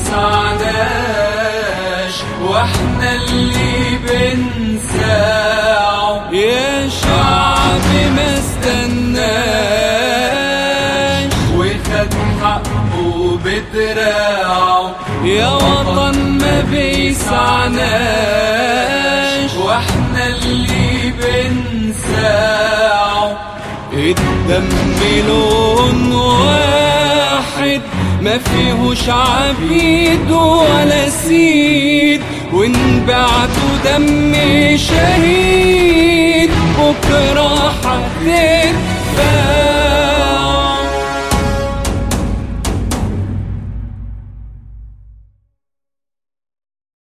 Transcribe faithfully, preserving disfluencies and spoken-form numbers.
بيسعناش واحنا اللي بنساعه. يا شعب ما استناش وخد حقه بدراعه. يا وطن ما بيسعناش واحنا اللي بنساعه. الدم لون واحد ما فيهوش عبيد ولا سيد، وان بعتوا دم شهيد